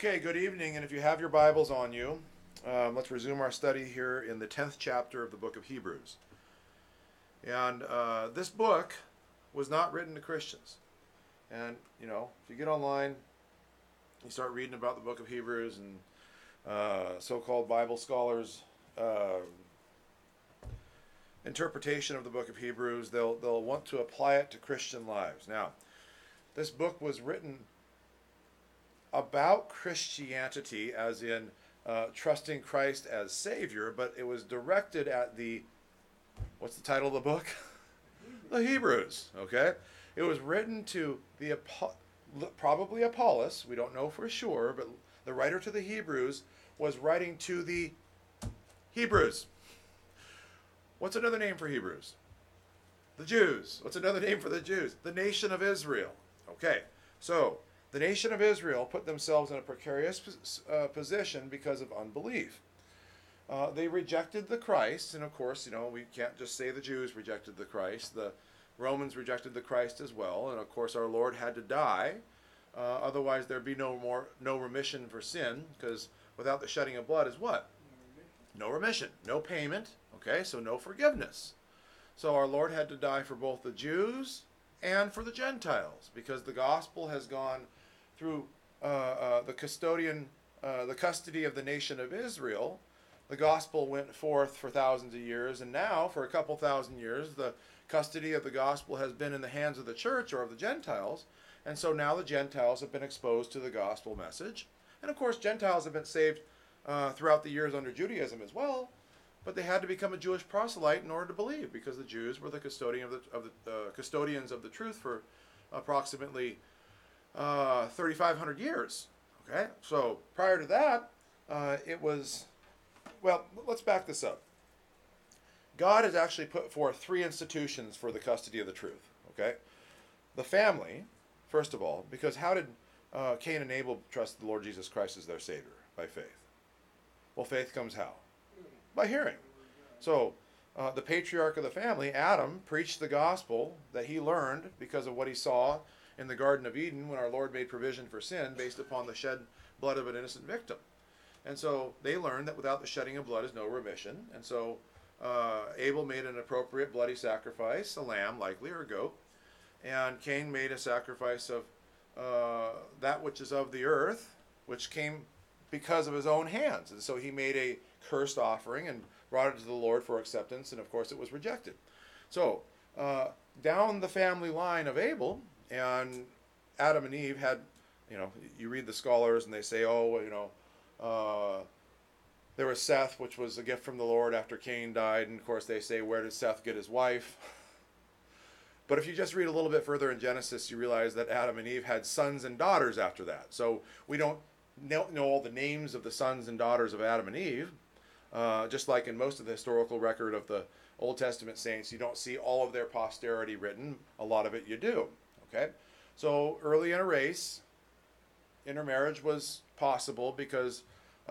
Okay, good evening, and if you have your Bibles on you, let's resume our study here in the 10th chapter of the book of Hebrews. And this book was not written to Christians. And, if you get online, you start reading about the book of Hebrews and so-called Bible scholars' interpretation of the book of Hebrews, they'll want to apply it to Christian lives. Now, this book was written about Christianity, as in trusting Christ as Savior, but it was directed at what's the title of the book? The Hebrews, okay? It was written to probably Apollos, we don't know for sure, but the writer to the Hebrews was writing to the Hebrews. What's another name for Hebrews? The Jews. What's another name for the Jews? The nation of Israel. Okay, so the nation of Israel put themselves in a precarious position because of unbelief. They rejected the Christ, and of course, we can't just say the Jews rejected the Christ. The Romans rejected the Christ as well, and of course our Lord had to die. Otherwise there'd be no remission for sin, because without the shedding of blood is what? No remission, no payment, okay, so no forgiveness. So our Lord had to die for both the Jews and for the Gentiles, because the gospel has gone through the custody of the nation of Israel. The gospel went forth for thousands of years, and now, for a couple thousand years, the custody of the gospel has been in the hands of the church or of the Gentiles, and so now the Gentiles have been exposed to the gospel message. And of course, Gentiles have been saved throughout the years under Judaism as well, but they had to become a Jewish proselyte in order to believe, because the Jews were the custodians of the truth for approximately 3,500 years. Okay, so prior to that, let's back this up. God has actually put forth three institutions for the custody of the truth. Okay, the family, first of all, because how did Cain and Abel trust the Lord Jesus Christ as their Savior? By faith. Well, faith comes how? By hearing. So the patriarch of the family, Adam, preached the gospel that he learned because of what he saw in the Garden of Eden when our Lord made provision for sin based upon the shed blood of an innocent victim. And so they learned that without the shedding of blood is no remission. And so Abel made an appropriate bloody sacrifice, a lamb likely, or a goat. And Cain made a sacrifice of that which is of the earth, which came because of his own hands. And so he made a cursed offering and brought it to the Lord for acceptance, and of course it was rejected. So down the family line of Abel, and Adam and Eve had, you read the scholars and they say, there was Seth, which was a gift from the Lord after Cain died, and of course they say, where did Seth get his wife? But if you just read a little bit further in Genesis, you realize that Adam and Eve had sons and daughters after that. So we don't know all the names of the sons and daughters of Adam and Eve. Just like in most of the historical record of the Old Testament saints, you don't see all of their posterity written. A lot of it you do. Okay? So early in a race, intermarriage was possible because,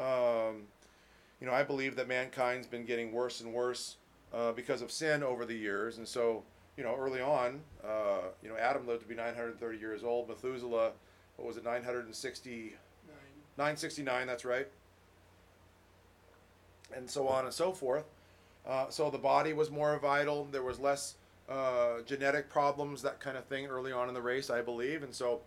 I believe that mankind's been getting worse and worse because of sin over the years. And so, early on, Adam lived to be 930 years old. Methuselah, 969, that's right. And so on and so forth. So the body was more vital. There was less genetic problems, that kind of thing, early on in the race, I believe. And so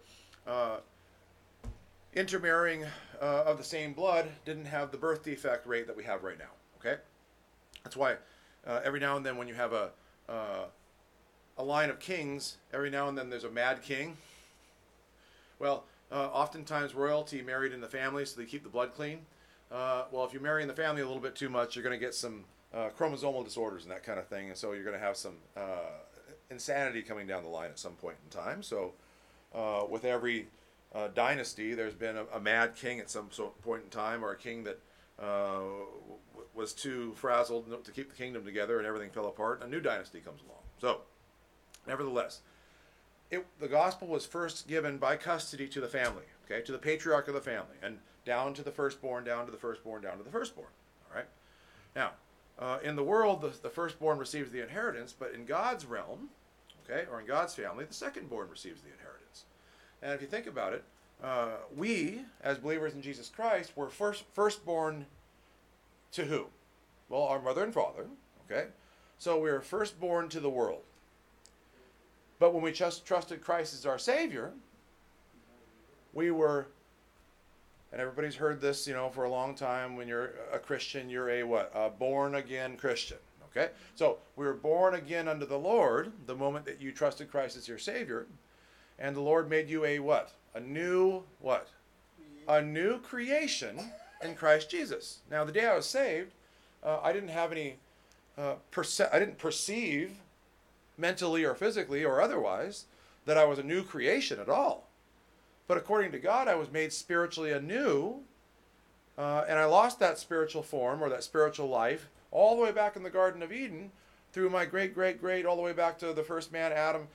intermarrying of the same blood didn't have the birth defect rate that we have right now. Okay? That's why every now and then when you have a line of kings, every now and then there's a mad king. Well, oftentimes royalty married in the family, so they keep the blood clean. If you marry in the family a little bit too much, you're going to get some chromosomal disorders and that kind of thing, and so you're going to have some insanity coming down the line at some point in time. So with every dynasty, there's been a mad king at some point in time, or a king that was too frazzled to keep the kingdom together and everything fell apart, and a new dynasty comes along. So, nevertheless, the gospel was first given by custody to the family, okay, to the patriarch of the family, and down to the firstborn, down to the firstborn, down to the firstborn. All right. Now, in the world, the firstborn receives the inheritance, but in God's realm, okay, or in God's family, the secondborn receives the inheritance. And if you think about it, we, as believers in Jesus Christ, were firstborn to who? Well, our mother and father, okay? So we were firstborn to the world. But when we just trusted Christ as our Savior, we were, and everybody's heard this, for a long time, when you're a Christian, you're a what? A born-again Christian, okay? So we were born again unto the Lord the moment that you trusted Christ as your Savior, and the Lord made you a what? A new what? A new creation in Christ Jesus. Now, the day I was saved, I didn't have any, I didn't perceive mentally or physically or otherwise that I was a new creation at all. But according to God, I was made spiritually anew, and I lost that spiritual form or that spiritual life all the way back in the Garden of Eden through my great, all the way back to the first man, Adam,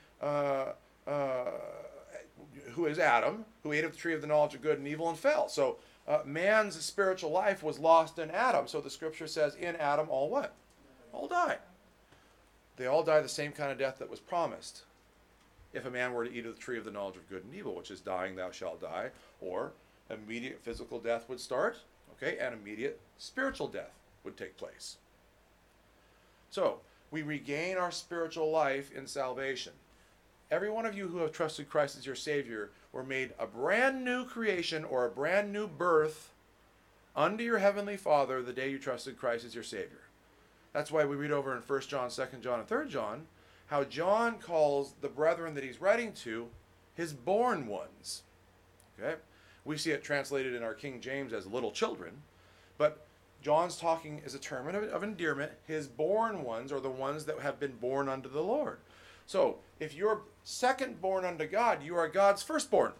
who is Adam, who ate of the tree of the knowledge of good and evil and fell. So man's spiritual life was lost in Adam. So the scripture says, in Adam all what? All die. They all die the same kind of death that was promised. If a man were to eat of the tree of the knowledge of good and evil, which is dying thou shalt die, or immediate physical death would start, okay, and immediate spiritual death would take place. So we regain our spiritual life in salvation. Every one of you who have trusted Christ as your Savior were made a brand new creation or a brand new birth unto your Heavenly Father the day you trusted Christ as your Savior. That's why we read over in 1 John, 2 John, and 3 John, how John calls the brethren that he's writing to his born ones. Okay? We see it translated in our King James as little children, but John's talking as a term of endearment. His born ones are the ones that have been born unto the Lord. So, if you're second born unto God, you are God's firstborn.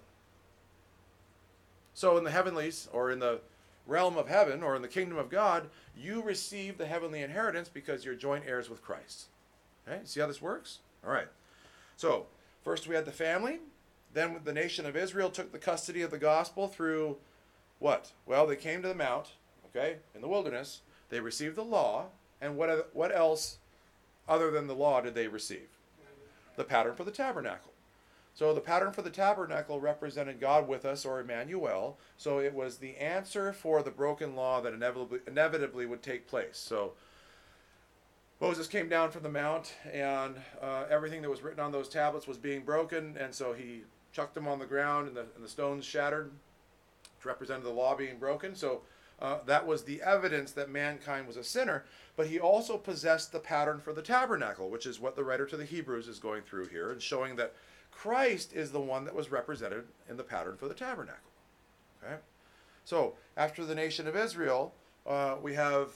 So in the heavenlies, or in the realm of heaven, or in the kingdom of God, you receive the heavenly inheritance because you're joint heirs with Christ. Okay, see how this works? All right. So, first we had the family. Then the nation of Israel took the custody of the gospel through what? Well, they came to the mount, okay, in the wilderness. They received the law. And what else other than the law did they receive? The pattern for the tabernacle. So the pattern for the tabernacle represented God with us, or Emmanuel. So it was the answer for the broken law that inevitably would take place. So Moses came down from the mount, and everything that was written on those tablets was being broken, and so he chucked them on the ground, and the stones shattered, which represented the law being broken. So that was the evidence that mankind was a sinner, but he also possessed the pattern for the tabernacle, which is what the writer to the Hebrews is going through here, and showing that Christ is the one that was represented in the pattern for the tabernacle. Okay? So, after the nation of Israel, we have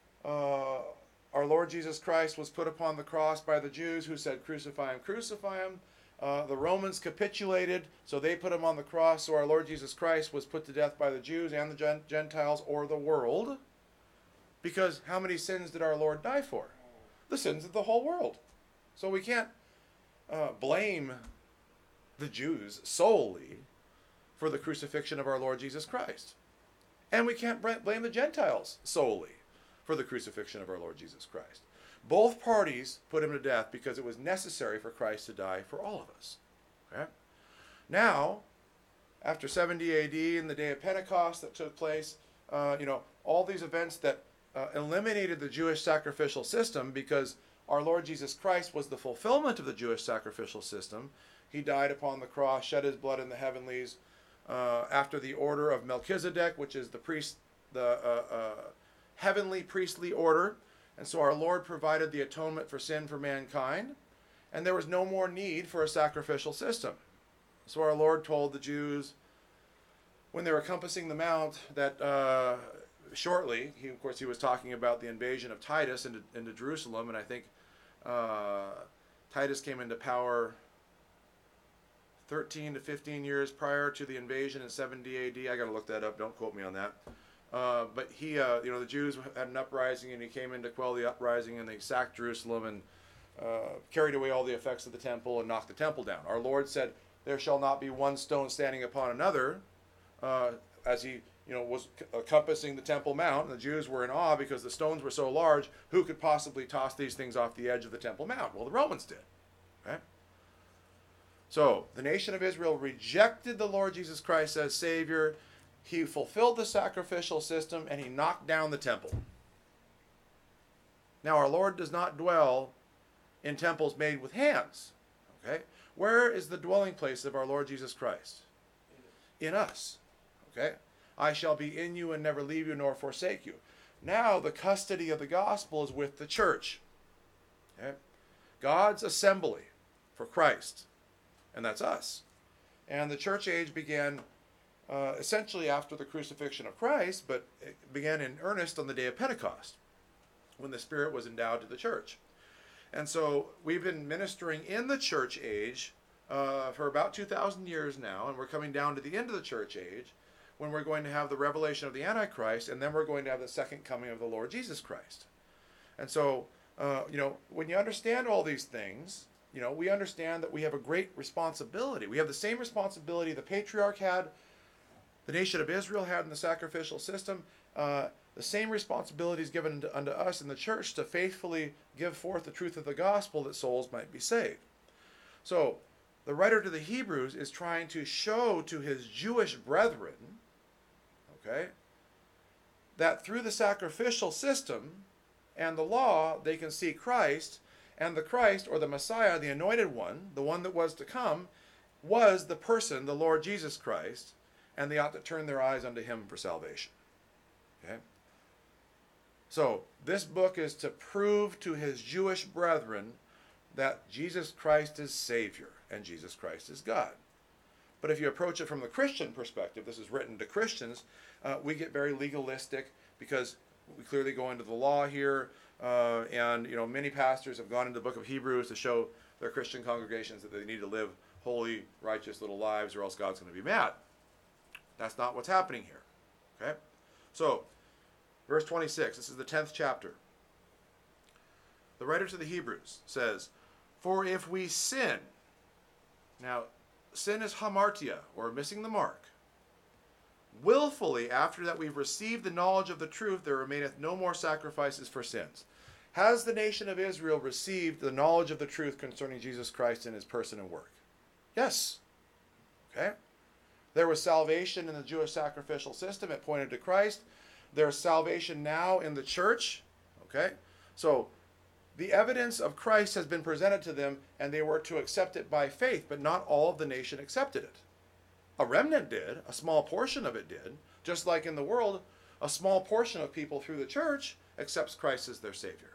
our Lord Jesus Christ was put upon the cross by the Jews who said, crucify him, crucify him. The Romans capitulated, so they put him on the cross. So our Lord Jesus Christ was put to death by the Jews and the Gentiles, or the world. Because how many sins did our Lord die for? The sins of the whole world. So we can't blame the Jews solely for the crucifixion of our Lord Jesus Christ. And we can't blame the Gentiles solely for the crucifixion of our Lord Jesus Christ. Both parties put him to death because it was necessary for Christ to die for all of us. Okay? Now, after 70 AD and the day of Pentecost that took place, all these events that eliminated the Jewish sacrificial system, because our Lord Jesus Christ was the fulfillment of the Jewish sacrificial system. He died upon the cross, shed his blood in the heavenlies, after the order of Melchizedek, which is the heavenly priestly order. And so our Lord provided the atonement for sin for mankind, and there was no more need for a sacrificial system. So our Lord told the Jews, when they were compassing the mount, that shortly, he was talking about the invasion of Titus into Jerusalem, and I think Titus came into power 13 to 15 years prior to the invasion in 70 AD. I got to look that up. Don't quote me on that. But he, the Jews had an uprising, and he came in to quell the uprising, and they sacked Jerusalem and carried away all the effects of the temple and knocked the temple down. Our Lord said, there shall not be one stone standing upon another, as he was compassing the Temple Mount, and the Jews were in awe because the stones were so large. Who could possibly toss these things off the edge of the Temple Mount? Well, the Romans did. Okay? So the nation of Israel rejected the Lord Jesus Christ as Savior. He fulfilled the sacrificial system, and he knocked down the temple. Now our Lord does not dwell in temples made with hands. Okay? Where is the dwelling place of our Lord Jesus Christ? In us. Okay? I shall be in you and never leave you nor forsake you. Now the custody of the gospel is with the church. Okay? God's assembly for Christ. And that's us. And the church age began essentially after the crucifixion of Christ, but it began in earnest on the day of Pentecost, when the Spirit was endowed to the church. And so we've been ministering in the church age for about 2,000 years now, and we're coming down to the end of the church age, when we're going to have the revelation of the Antichrist, and then we're going to have the second coming of the Lord Jesus Christ. And so, when you understand all these things, we understand that we have a great responsibility. We have the same responsibility the patriarch had, the nation of Israel had in the sacrificial system. The same responsibility is given unto us in the church to faithfully give forth the truth of the gospel that souls might be saved. So, the writer to the Hebrews is trying to show to his Jewish brethren, okay, that through the sacrificial system and the law, they can see Christ, and the Christ, or the Messiah, the anointed one, the one that was to come, was the person, the Lord Jesus Christ, and they ought to turn their eyes unto him for salvation. Okay? So, this book is to prove to his Jewish brethren that Jesus Christ is Savior and Jesus Christ is God. But if you approach it from the Christian perspective, this is written to Christians, we get very legalistic because we clearly go into the law here, and many pastors have gone into the book of Hebrews to show their Christian congregations that they need to live holy, righteous little lives or else God's going to be mad. That's not what's happening here. Okay? So, verse 26, this is the 10th chapter. The writer to the Hebrews says, "For if we sin," now sin is hamartia, or missing the mark, "willfully after that we've received the knowledge of the truth, there remaineth no more sacrifices for sins." Has the nation of Israel received the knowledge of the truth concerning Jesus Christ and his person and work? Yes. Okay? There was salvation in the Jewish sacrificial system. It pointed to Christ. There's salvation now in the church. Okay? So, the evidence of Christ has been presented to them, and they were to accept it by faith, but not all of the nation accepted it. A remnant did. A small portion of it did. Just like in the world, a small portion of people through the church accepts Christ as their Savior.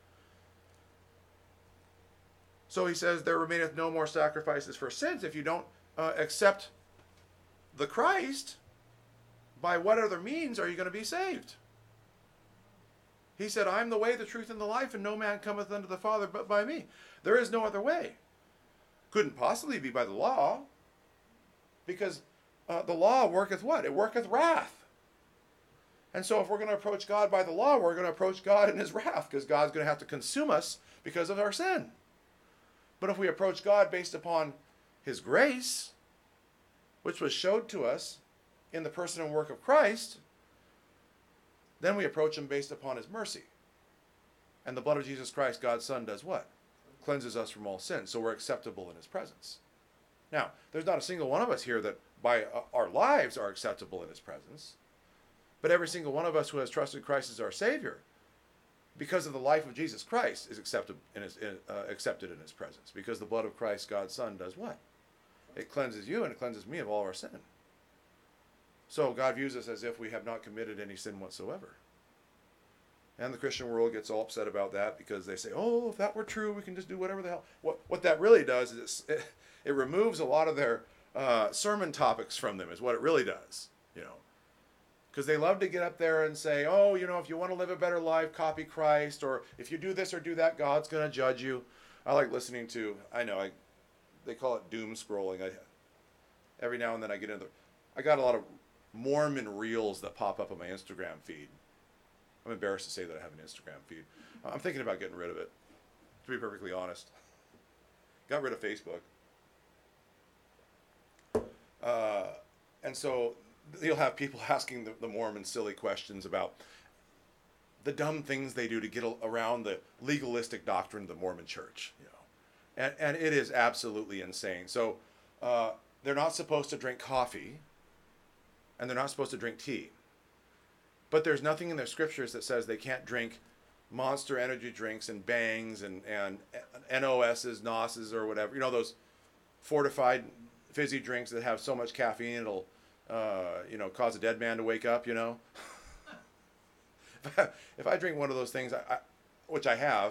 So he says, there remaineth no more sacrifices for sins. If you don't accept the Christ, by what other means are you going to be saved? He said, I am the way, the truth, and the life, and no man cometh unto the Father but by me. There is no other way. Couldn't possibly be by the law, because the law worketh what? It worketh wrath. And so if we're going to approach God by the law, we're going to approach God in his wrath, because God's going to have to consume us because of our sin. But if we approach God based upon his grace, which was showed to us in the person and work of Christ, then we approach him based upon his mercy. And the blood of Jesus Christ, God's Son, does what? Cleanses us from all sin, so we're acceptable in his presence. Now, there's not a single one of us here that by our lives are acceptable in his presence, but every single one of us who has trusted Christ as our Savior, because of the life of Jesus Christ, is accepted in his presence. Because the blood of Christ, God's Son, does what? It cleanses you and it cleanses me of all our sin. So God views us as if we have not committed any sin whatsoever. And the Christian world gets all upset about that because they say, oh, if that were true, we can just do whatever the hell. What that really does is it removes a lot of their sermon topics from them, is what it really does. Because they love to get up there and say, oh, if you want to live a better life, copy Christ, or if you do this or do that, God's going to judge you. I like listening to, they call it doom scrolling. Every now and then I got a lot of Mormon reels that pop up on my Instagram feed. I'm embarrassed to say that I have an Instagram feed. I'm thinking about getting rid of it, to be perfectly honest. Got rid of Facebook. And so you'll have people asking the Mormons silly questions about the dumb things they do to get around the legalistic doctrine of the Mormon church. And it is absolutely insane. So they're not supposed to drink coffee, and they're not supposed to drink tea. But there's nothing in their scriptures that says they can't drink Monster energy drinks and Bangs and NOS's, NOS's, or whatever. You know, those fortified fizzy drinks that have so much caffeine it'll, cause a dead man to wake up, you know. If I drink one of those things, which I have,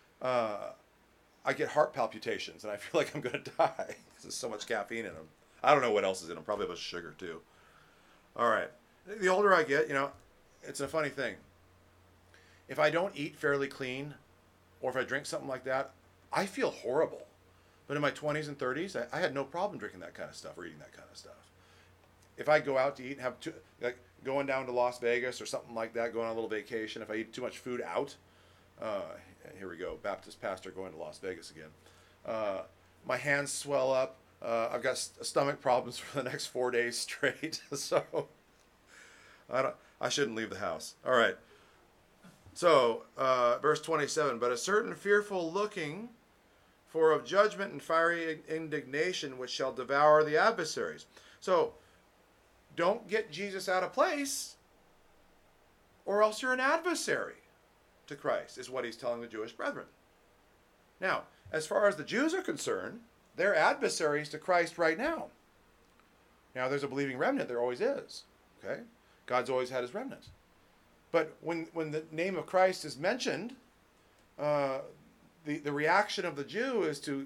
I get heart palpitations and I feel like I'm going to die because there's so much caffeine in them. I don't know what else is in them. Probably a bunch of sugar too. All right. The older I get, it's a funny thing. If I don't eat fairly clean, or if I drink something like that, I feel horrible. But in my 20s and 30s, I had no problem drinking that kind of stuff or eating that kind of stuff. If I go out to eat and have going down to Las Vegas or something like that, going on a little vacation, if I eat too much food out, here we go, Baptist pastor going to Las Vegas again. My hands swell up. I've got stomach problems for the next 4 days straight. So I shouldn't leave the house. All right. So, verse 27, but a certain fearful looking for of judgment and fiery indignation which shall devour the adversaries. So, don't get Jesus out of place, or else you're an adversary to Christ, is what he's telling the Jewish brethren. Now, as far as the Jews are concerned, they're adversaries to Christ right now. Now, there's a believing remnant. There always is. Okay? God's always had his remnant. But when the name of Christ is mentioned, the reaction of the Jew is to,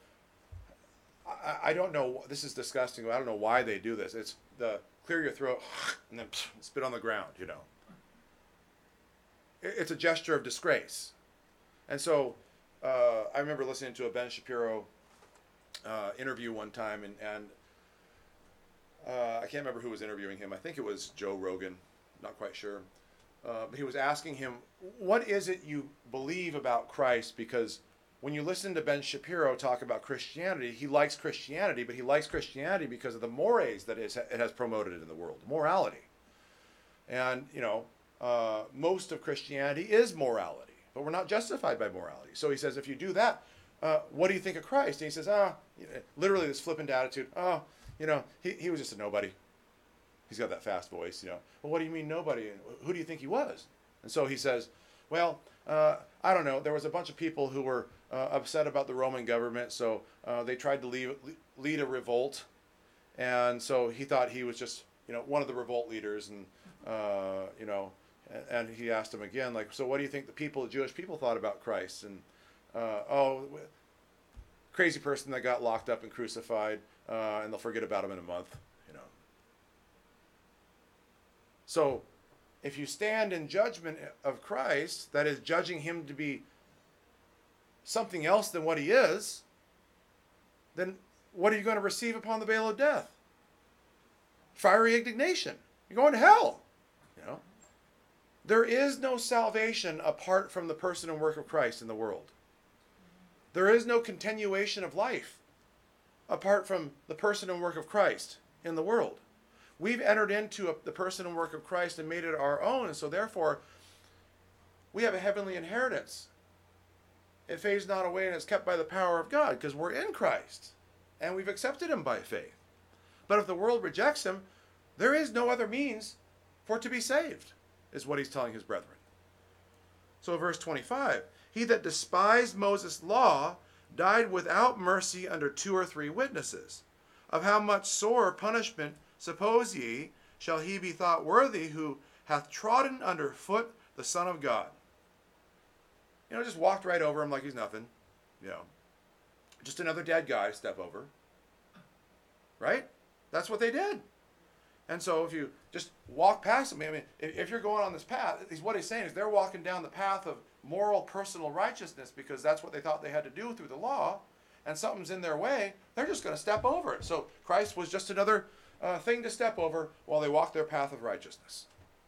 I don't know, this is disgusting, I don't know why they do this. It's the clear your throat and then spit on the ground, It's a gesture of disgrace. And so I remember listening to a Ben Shapiro interview one time, and I can't remember who was interviewing him. I think it was Joe Rogan, not quite sure. But he was asking him, what is it you believe about Christ? Because when you listen to Ben Shapiro talk about Christianity, he likes Christianity, but he likes Christianity because of the mores that it has promoted in the world, morality. And, most of Christianity is morality, but we're not justified by morality. So he says, if you do that, what do you think of Christ? And he says, literally this flippant attitude, he was just a nobody. He's got that fast voice, Well, what do you mean nobody? Who do you think he was? And so he says, well, I don't know. There was a bunch of people who were upset about the Roman government, so they tried to lead a revolt. And so he thought he was just, one of the revolt leaders. And, and he asked him again, so what do you think the Jewish people thought about Christ? And, crazy person that got locked up and crucified, and they'll forget about him in a month. So, if you stand in judgment of Christ, that is judging him to be something else than what he is, then what are you going to receive upon the veil of death? Fiery indignation. You're going to hell. There is no salvation apart from the person and work of Christ in the world. There is no continuation of life apart from the person and work of Christ in the world. We've entered into the person and work of Christ and made it our own, and so therefore, we have a heavenly inheritance. It fades not away and is kept by the power of God, because we're in Christ, and we've accepted him by faith. But if the world rejects him, there is no other means for it to be saved, is what he's telling his brethren. So verse 25, he that despised Moses' law died without mercy under 2 or 3 witnesses. Of how much sore punishment suppose ye, shall he be thought worthy who hath trodden under foot the Son of God? Just walked right over him like he's nothing. Just another dead guy to step over. Right? That's what they did. And so if you just walk past them, if you're going on this path, what he's saying is they're walking down the path of moral personal righteousness because that's what they thought they had to do through the law, and something's in their way, they're just going to step over it. So Christ was just another thing to step over while they walk their path of righteousness.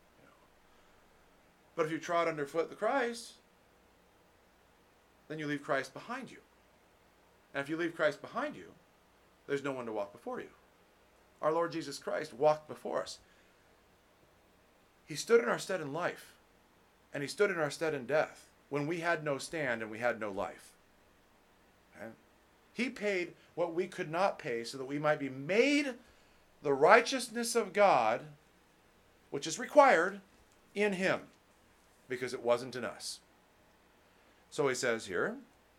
But if you trod underfoot the Christ, then you leave Christ behind you. And if you leave Christ behind you, there's no one to walk before you. Our Lord Jesus Christ walked before us. He stood in our stead in life, and he stood in our stead in death when we had no stand and we had no life. Okay? He paid what we could not pay so that we might be made the righteousness of God, which is required in him, because it wasn't in us. So he says here,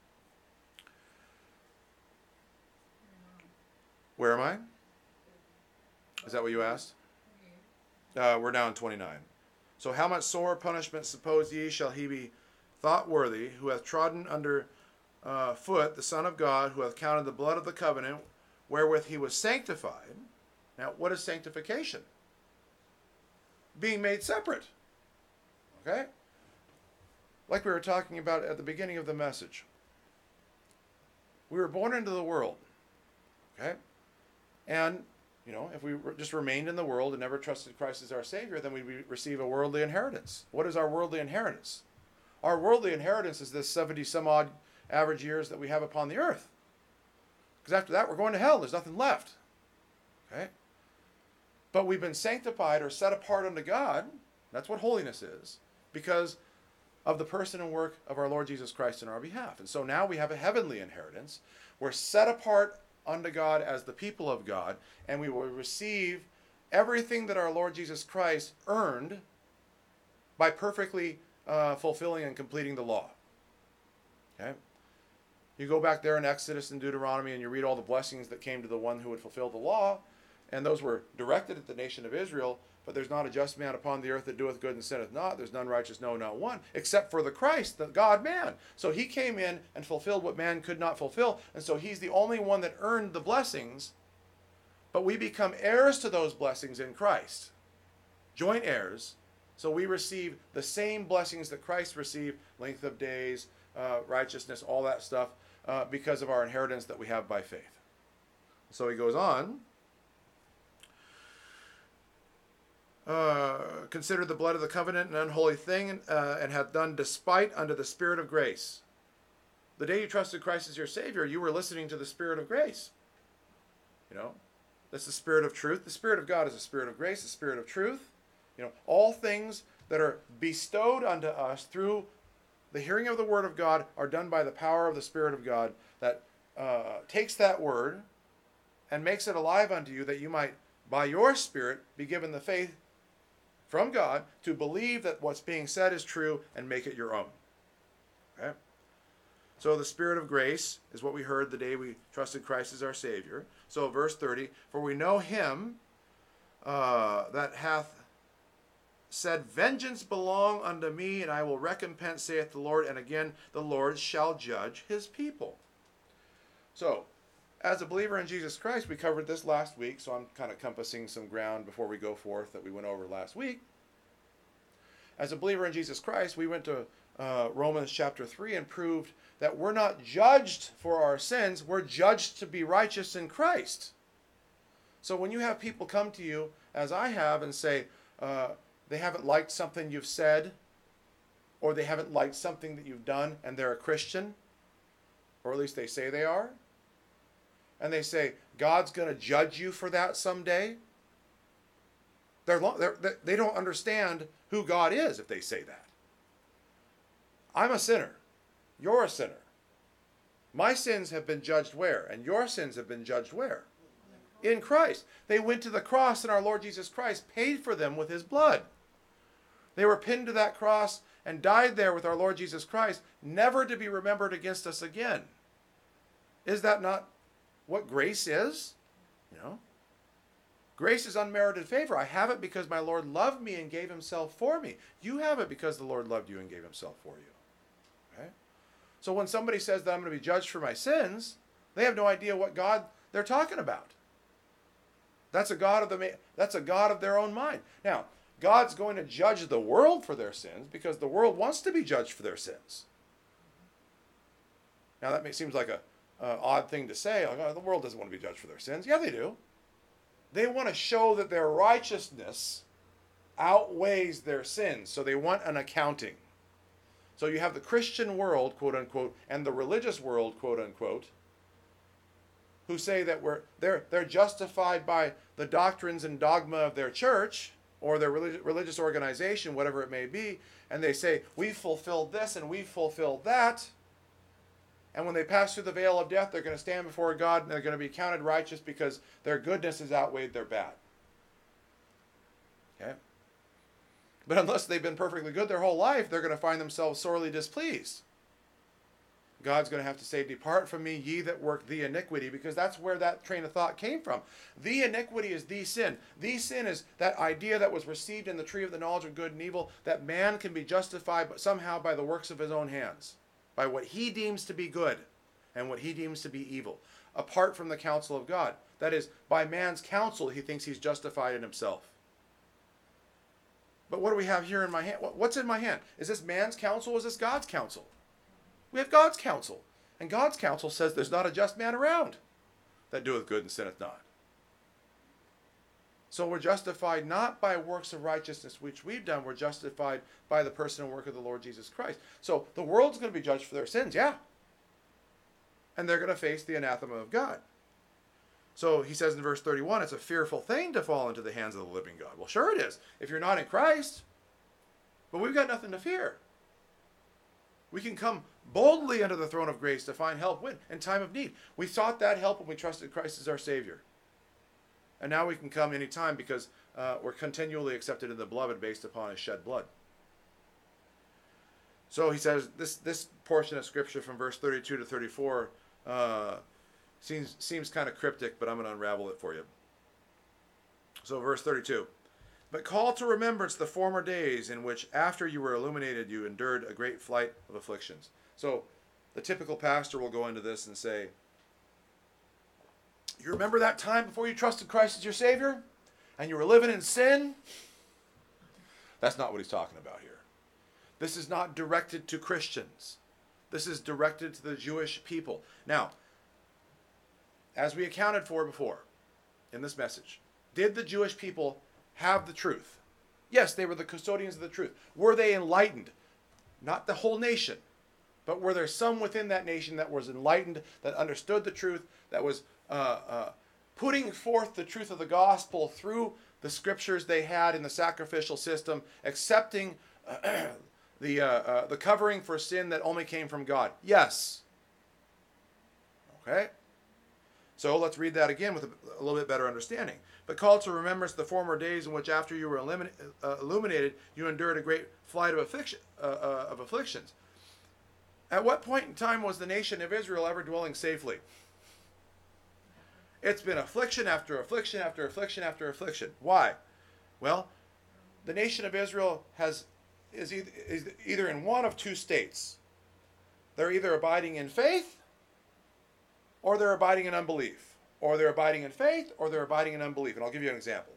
where am I? Is that what you asked? We're now in 29. So how much sore punishment suppose ye shall he be thought worthy, who hath trodden under foot the Son of God, who hath counted the blood of the covenant, wherewith he was sanctified. Now, what is sanctification? Being made separate. Okay? Like we were talking about at the beginning of the message. We were born into the world. Okay? And, if we just remained in the world and never trusted Christ as our Savior, then we receive a worldly inheritance. What is our worldly inheritance? Our worldly inheritance is this 70 some odd average years that we have upon the earth. Because after that, we're going to hell. There's nothing left. Okay? But we've been sanctified or set apart unto God. That's what holiness is. Because of the person and work of our Lord Jesus Christ in our behalf. And so now we have a heavenly inheritance. We're set apart unto God as the people of God. And we will receive everything that our Lord Jesus Christ earned by perfectly fulfilling and completing the law. Okay? You go back there in Exodus and Deuteronomy and you read all the blessings that came to the one who would fulfill the law, and those were directed at the nation of Israel, but there's not a just man upon the earth that doeth good and sinneth not. There's none righteous, no, not one, except for the Christ, the God-man. So he came in and fulfilled what man could not fulfill, and so he's the only one that earned the blessings, but we become heirs to those blessings in Christ. Joint heirs. So we receive the same blessings that Christ received, length of days, righteousness, all that stuff, because of our inheritance that we have by faith. So he goes on. Consider the blood of the covenant an unholy thing, and hath done despite unto the Spirit of grace. The day you trusted Christ as your Savior, you were listening to the Spirit of grace. That's the Spirit of truth. The Spirit of God is the Spirit of grace, the Spirit of truth. All things that are bestowed unto us through the hearing of the Word of God are done by the power of the Spirit of God that takes that Word and makes it alive unto you, that you might, by your Spirit, be given the faith from God to believe that what's being said is true and make it your own. Okay? So the Spirit of grace is what we heard the day we trusted Christ as our Savior. So verse 30, for we know him that hath said, vengeance belong unto me, and I will recompense, saith the Lord. And again, the Lord shall judge his people. So, as a believer in Jesus Christ, we covered this last week, so I'm kind of compassing some ground before we go forth that we went over last week. As a believer in Jesus Christ, we went to Romans chapter 3 and proved that we're not judged for our sins, we're judged to be righteous in Christ. So when you have people come to you, as I have, and say, they haven't liked something you've said, or they haven't liked something that you've done, and they're a Christian, or at least they say they are, and they say, God's going to judge you for that someday, they don't understand who God is if they say that. I'm a sinner. You're a sinner. My sins have been judged where? And your sins have been judged where? In Christ. They went to the cross, and our Lord Jesus Christ paid for them with his blood. They were pinned to that cross and died there with our Lord Jesus Christ, never to be remembered against us again. Is that not what grace is? Grace is unmerited favor. I have it because my Lord loved me and gave himself for me. You have it because the Lord loved you and gave himself for you. Okay? So when somebody says that I'm going to be judged for my sins, they have no idea what God they're talking about. That's a God of their own mind. Now, God's going to judge the world for their sins because the world wants to be judged for their sins. Now, that seems like an odd thing to say. Like, oh, the world doesn't want to be judged for their sins. Yeah, they do. They want to show that their righteousness outweighs their sins, so they want an accounting. So you have the Christian world, quote unquote, and the religious world, quote unquote, who say that they're justified by the doctrines and dogma of their church or their religious organization, whatever it may be, and they say, we've fulfilled this and we've fulfilled that. And when they pass through the veil of death, they're going to stand before God and they're going to be counted righteous because their goodness has outweighed their bad. Okay? But unless they've been perfectly good their whole life, they're going to find themselves sorely displeased. God's going to have to say, depart from me, ye that work the iniquity, because that's where that train of thought came from. The iniquity is the sin. The sin is that idea that was received in the tree of the knowledge of good and evil, that man can be justified but somehow by the works of his own hands, by what he deems to be good and what he deems to be evil, apart from the counsel of God. That is, by man's counsel, he thinks he's justified in himself. But what do we have here in my hand? What's in my hand? Is this man's counsel or is this God's counsel? We have God's counsel. And God's counsel says there's not a just man around that doeth good and sinneth not. So we're justified not by works of righteousness which we've done. We're justified by the person and work of the Lord Jesus Christ. So the world's going to be judged for their sins, yeah. And they're going to face the anathema of God. So he says in verse 31, it's a fearful thing to fall into the hands of the living God. Well, sure it is, if you're not in Christ. But we've got nothing to fear. We can come boldly under the throne of grace to find help when in time of need. We sought that help when we trusted Christ as our Savior. And now we can come anytime because we're continually accepted in the beloved based upon his shed blood. So he says this portion of Scripture from verse 32 to 34 seems kind of cryptic, but I'm going to unravel it for you. So verse 32. But call to remembrance the former days in which, after you were illuminated, you endured a great flight of afflictions. So the typical pastor will go into this and say, you remember that time before you trusted Christ as your Savior? And you were living in sin? That's not what he's talking about here. This is not directed to Christians. This is directed to the Jewish people. Now, as we accounted for before in this message, did the Jewish people have the truth? Yes, they were the custodians of the truth. Were they enlightened? Not the whole nation, but were there some within that nation that was enlightened, that understood the truth, that was putting forth the truth of the gospel through the scriptures they had in the sacrificial system, accepting the covering for sin that only came from God? Yes. Okay? So let's read that again with a little bit better understanding. But call to remembrance the former days in which, after you were illuminated, you endured a great flight of afflictions. At what point in time was the nation of Israel ever dwelling safely? It's been affliction after affliction after affliction after affliction. Why? Well, the nation of Israel is either in one of two states. They're either abiding in faith, or they're abiding in unbelief. Or they're abiding in faith, or they're abiding in unbelief. And I'll give you an example.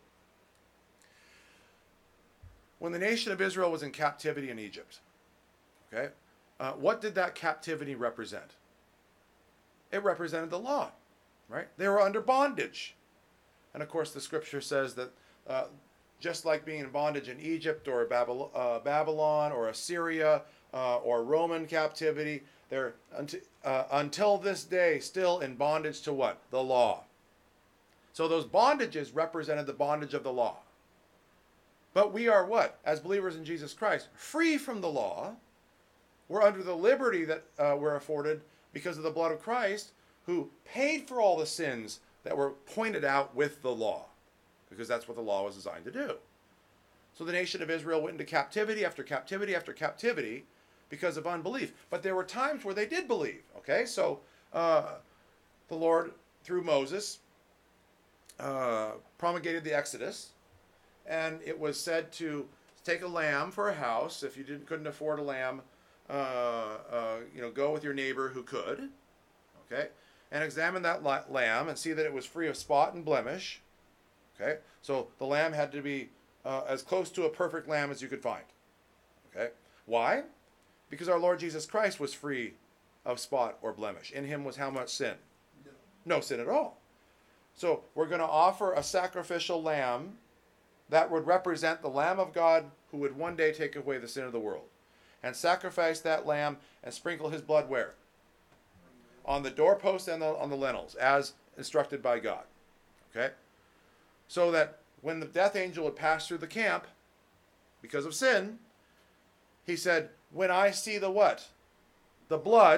When the nation of Israel was in captivity in Egypt, okay, what did that captivity represent? It represented the law, right? They were under bondage. And of course, the scripture says that just like being in bondage in Egypt or Babylon or Assyria or Roman captivity, they're until this day still in bondage to what? The law. So those bondages represented the bondage of the law. But we are what? As believers in Jesus Christ, free from the law. We're under the liberty that we're afforded because of the blood of Christ, who paid for all the sins that were pointed out with the law, because that's what the law was designed to do. So the nation of Israel went into captivity after captivity after captivity because of unbelief. But there were times where they did believe. Okay, so the Lord, through Moses, promulgated the Exodus, and it was said to take a lamb for a house. If you couldn't afford a lamb, go with your neighbor who could. Okay, and examine that lamb and see that it was free of spot and blemish. Okay, so the lamb had to be as close to a perfect lamb as you could find. Okay, why? Because our Lord Jesus Christ was free of spot or blemish. In him was how much sin? No sin at all. So we're going to offer a sacrificial lamb that would represent the Lamb of God who would one day take away the sin of the world. And sacrifice that lamb and sprinkle his blood where? On the doorpost and on the lintels, as instructed by God. Okay? So that when the death angel would pass through the camp, because of sin, he said, when I see the what? The blood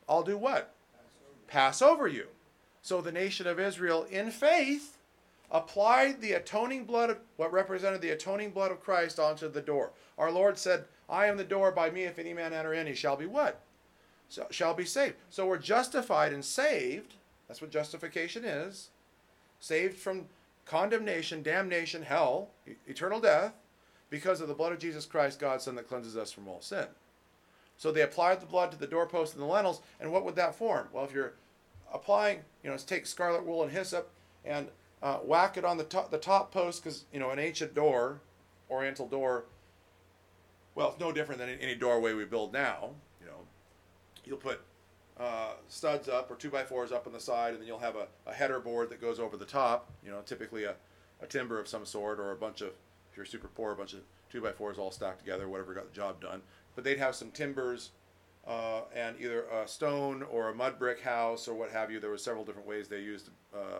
I'll do what? Pass over you. So the nation of Israel, in faith, applied the atoning blood, what represented the atoning blood of Christ, onto the door. Our Lord said, I am the door, by me if any man enter in, he shall be what? So, shall be saved. So we're justified and saved. That's what justification is. Saved from condemnation, damnation, hell, eternal death, because of the blood of Jesus Christ, God's Son, that cleanses us from all sin. So they applied the blood to the doorpost and the lintels, and what would that form? Well, if you're applying, let's take scarlet wool and hyssop and whack it on the top post, because, an ancient door, oriental door, well, it's no different than any doorway we build now. You'll put studs up or 2x4s up on the side, and then you'll have a header board that goes over the top, typically a timber of some sort, or a bunch of, if you're super poor, a bunch of 2x4s all stacked together, whatever got the job done. But they'd have some timbers and either a stone or a mud brick house or what have you. There were several different ways they used,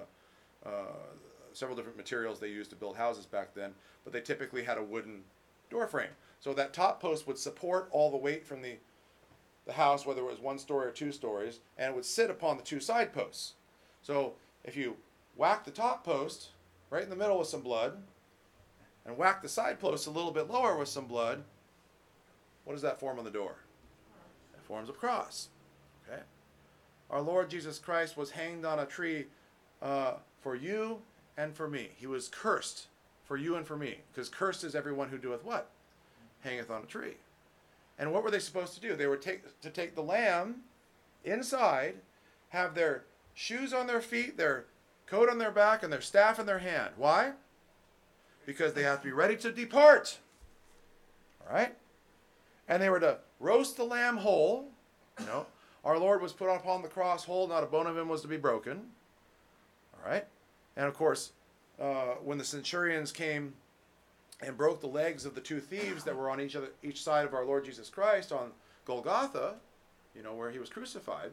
several different materials they used to build houses back then, but they typically had a wooden door frame. So that top post would support all the weight from the house, whether it was 1 story or 2 stories, and it would sit upon the 2 side posts. So if you whack the top post right in the middle with some blood, and whack the side post a little bit lower with some blood, what does that form on the door? It forms a cross. Okay. Our Lord Jesus Christ was hanged on a tree for you and for me. He was cursed for you and for me, because cursed is everyone who doeth what? Hangeth on a tree. And what were they supposed to do? They were to take the lamb inside, have their shoes on their feet, their coat on their back, and their staff in their hand. Why? Because they have to be ready to depart. All right? And they were to roast the lamb whole. Our Lord was put upon the cross whole, not a bone of him was to be broken. All right? And of course, when the centurions came and broke the legs of the 2 thieves that were on each side of our Lord Jesus Christ on Golgotha, where he was crucified,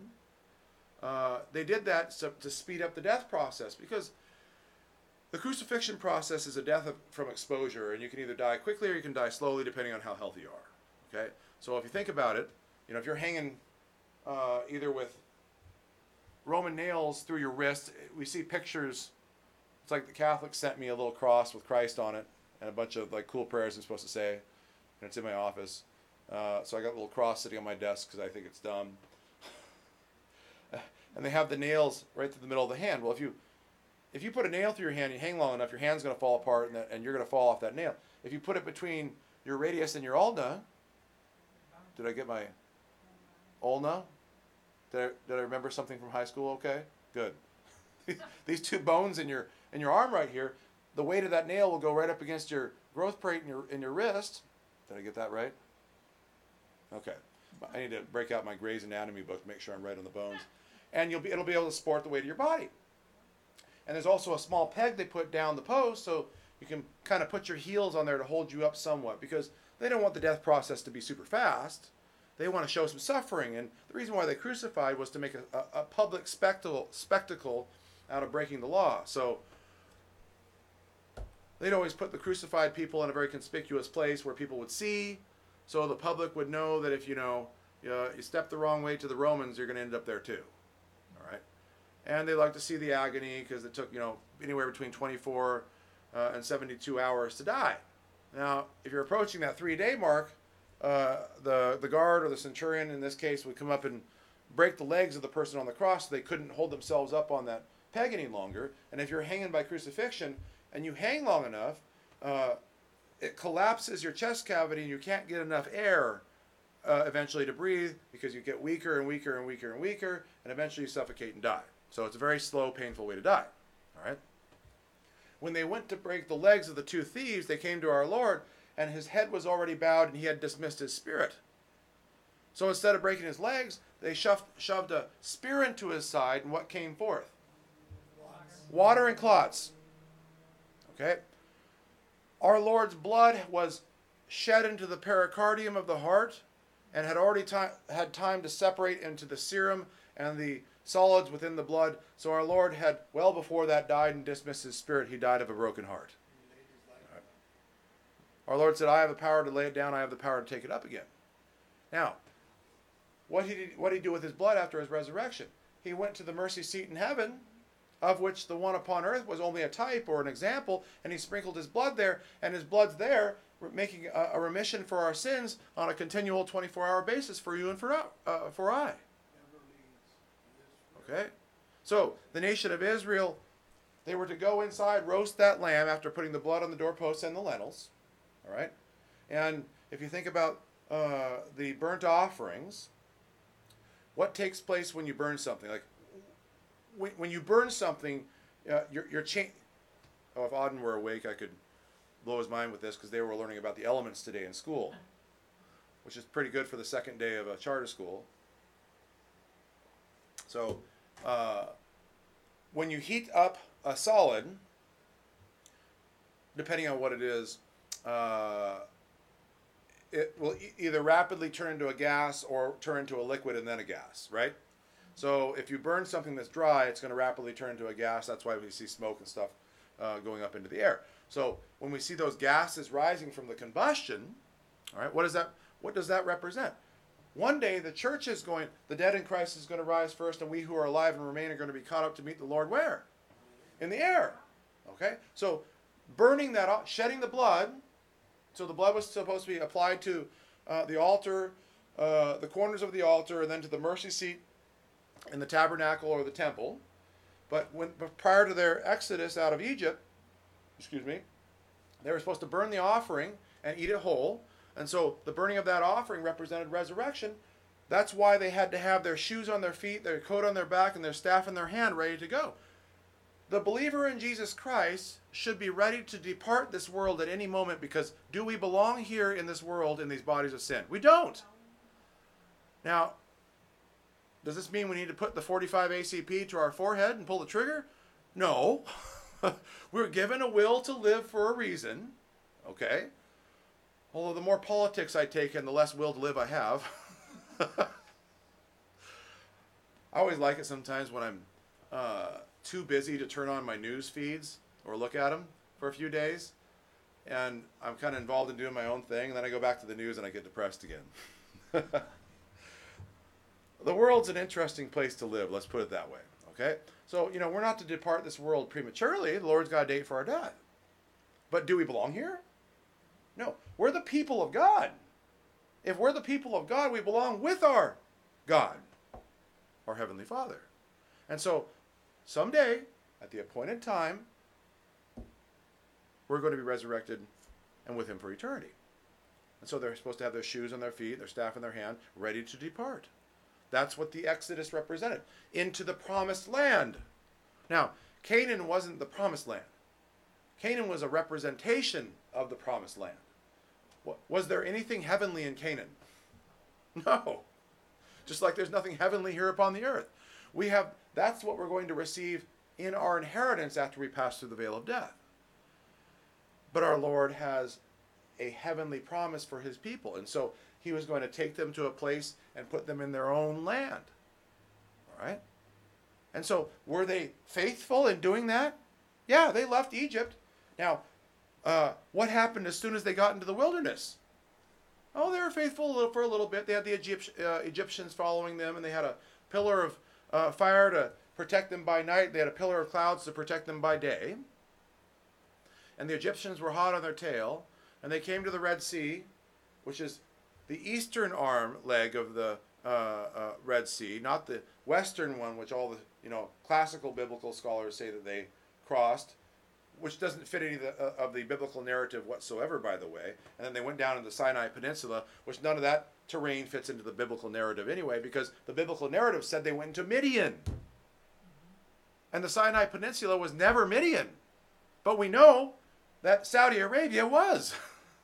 they did that to speed up the death process, because the crucifixion process is a death from exposure, and you can either die quickly or you can die slowly depending on how healthy you are. Okay? So if you think about it, if you're hanging either with Roman nails through your wrist, we see pictures. It's like the Catholics sent me a little cross with Christ on it, and a bunch of cool prayers I'm supposed to say, and it's in my office. So I got a little cross sitting on my desk because I think it's dumb. And they have the nails right through the middle of the hand. Well, if you put a nail through your hand, you hang long enough, your hand's going to fall apart, and you're going to fall off that nail. If you put it between your radius and your ulna, did I get my ulna? Did I remember something from high school? Okay, good. These 2 bones in your arm right here, the weight of that nail will go right up against your growth plate in your wrist. Did I get that right? Okay. I need to break out my Gray's Anatomy book to make sure I'm right on the bones. And it'll be able to support the weight of your body. And there's also a small peg they put down the post, so you can kind of put your heels on there to hold you up somewhat, because they don't want the death process to be super fast. They want to show some suffering. And the reason why they crucified was to make a public spectacle out of breaking the law. So they'd always put the crucified people in a very conspicuous place where people would see, so the public would know that if you step the wrong way to the Romans, you're going to end up there too. All right? And they like to see the agony, because it took anywhere between 24 and 72 hours to die. Now, if you're approaching that 3-day mark, the guard or the centurion in this case would come up and break the legs of the person on the cross, so they couldn't hold themselves up on that peg any longer. And if you're hanging by crucifixion and you hang long enough, it collapses your chest cavity, and you can't get enough air eventually to breathe, because you get weaker and weaker and weaker and weaker, and eventually you suffocate and die. So it's a very slow, painful way to die. All right? When they went to break the legs of the 2 thieves, they came to our Lord, and his head was already bowed, and he had dismissed his spirit. So instead of breaking his legs, they shoved a spear into his side, and what came forth? Water and clots. Okay? Our Lord's blood was shed into the pericardium of the heart, and had already had time to separate into the serum and the solids within the blood. So our Lord had, well before that, died and dismissed his spirit. He died of a broken heart. Right. Our Lord said, I have the power to lay it down. I have the power to take it up again. Now, what did he do with his blood after his resurrection? He went to the mercy seat in heaven, of which the one upon earth was only a type or an example, and he sprinkled his blood there, and his blood's there, making a remission for our sins on a continual 24-hour basis for you and for I. Okay? So, the nation of Israel, they were to go inside, roast that lamb after putting the blood on the doorposts and the lintels. All right? And if you think about the burnt offerings, what takes place when you burn something? Like, when you burn something, you're changing. Oh, if Auden were awake, I could blow his mind with this, because they were learning about the elements today in school, which is pretty good for the second day of a charter school. So, when you heat up a solid, depending on what it is, it will either rapidly turn into a gas or turn into a liquid and then a gas, right? So if you burn something that's dry, it's going to rapidly turn into a gas. That's why we see smoke and stuff going up into the air. So when we see those gases rising from the combustion, all right, what does that represent? One day the church is going, the dead in Christ is going to rise first, and we who are alive and remain are going to be caught up to meet the Lord where? In the air. Okay? So burning that off, shedding the blood, so the blood was supposed to be applied to the altar, the corners of the altar, and then to the mercy seat in the tabernacle or the temple. But prior to their exodus out of Egypt, they were supposed to burn the offering and eat it whole. And so the burning of that offering represented resurrection. That's why they had to have their shoes on their feet, their coat on their back, and their staff in their hand ready to go. The believer in Jesus Christ should be ready to depart this world at any moment, because do we belong here in this world in these bodies of sin? We don't. Now, does this mean we need to put the 45 ACP to our forehead and pull the trigger? No. We're given a will to live for a reason. Okay? Although the more politics I take in, the less will to live I have. I always like it sometimes when I'm too busy to turn on my news feeds or look at them for a few days. And I'm kind of involved in doing my own thing. And then I go back to the news and I get depressed again. The world's an interesting place to live. Let's put it that way. Okay? So, we're not to depart this world prematurely. The Lord's got a date for our death. But do we belong here? No. We're the people of God. If we're the people of God, we belong with our God, our Heavenly Father. And so, someday, at the appointed time, we're going to be resurrected and with Him for eternity. And so they're supposed to have their shoes on their feet, their staff in their hand, ready to depart. That's what the Exodus represented. Into the promised land. Now, Canaan wasn't the promised land. Canaan was a representation of the promised land. Was there anything heavenly in Canaan? No. Just like there's nothing heavenly here upon the earth. That's what we're going to receive in our inheritance after we pass through the veil of death. But our Lord has a heavenly promise for His people. And so He was going to take them to a place and put them in their own land. All right? And so, were they faithful in doing that? Yeah, they left Egypt. Now, what happened as soon as they got into the wilderness? Oh, they were faithful for a little bit. They had the Egyptians following them, and they had a pillar of fire to protect them by night. They had a pillar of clouds to protect them by day. And the Egyptians were hot on their tail, and they came to the Red Sea, which is the eastern leg of the Red Sea, not the western one, which all the classical biblical scholars say that they crossed, which doesn't fit any of the biblical narrative whatsoever, by the way. And then they went down into the Sinai Peninsula, which none of that terrain fits into the biblical narrative anyway, because the biblical narrative said they went into Midian. And the Sinai Peninsula was never Midian. But we know that Saudi Arabia was.